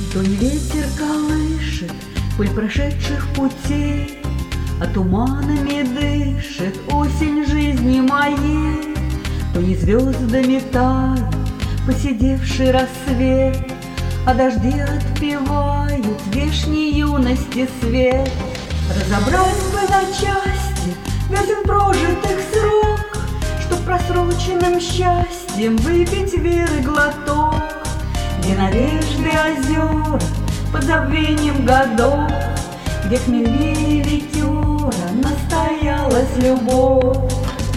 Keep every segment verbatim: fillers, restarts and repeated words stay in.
Тонь ветер колышет пыль прошедших путей, а туманами дышит осень жизни моей. Тонь звездами тают поседевший рассвет, а дожди отпевают вешней юности свет. Разобрать бы на части весен прожитых срок, чтоб просроченным счастьем выпить веры глоток, где надежды озера под забвением годов, где хмельнее ветера настоялась любовь.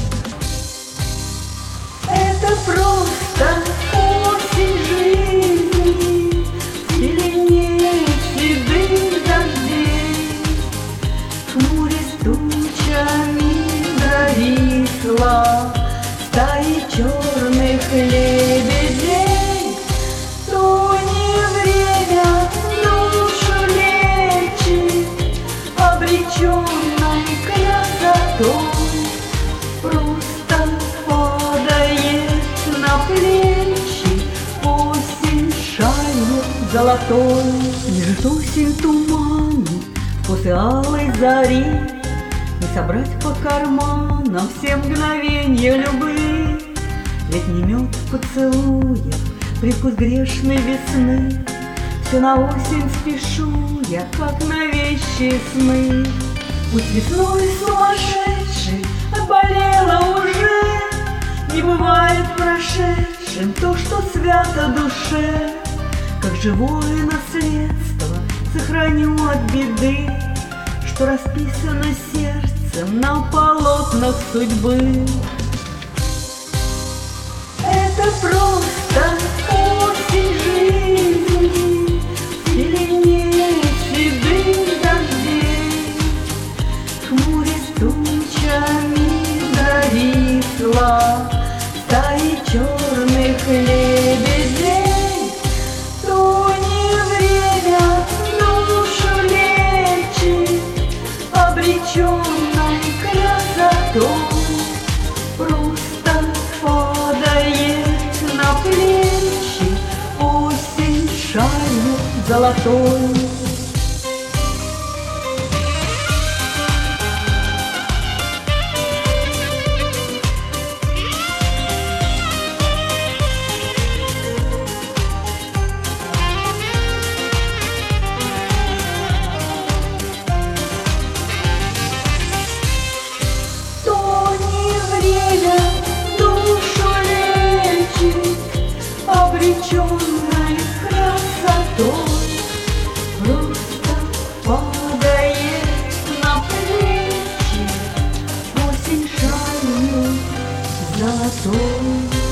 Это просто осень жизни, зеленее седых дождей, хмурясь тучами зависла стаи черных лебедей. То не время душу лечит обреченной красотой, просто падает на плечи осень шалью золотой. Лежит осень туманный после алой зари, не собрать по карманам все мгновенья любви. Летний мед поцелуев, привкус грешной весны, все на осень спешу я, как на вещи сны. Пусть весной сумасшедший отболела уже, не бывает прошедшим то, что свято душе. Как живое наследство сохраню от беды, что расписано сердцем на полотнах судьбы. Это просто осень жизни, зеленее седых дождей, хмурясь тучами зависла стаи черных лебедей. То не время душу лечит обреченной красотой, просто падает на плечи осень шалью золотой. Обреченной красотой, просто падает на плечи осень шалью золотой.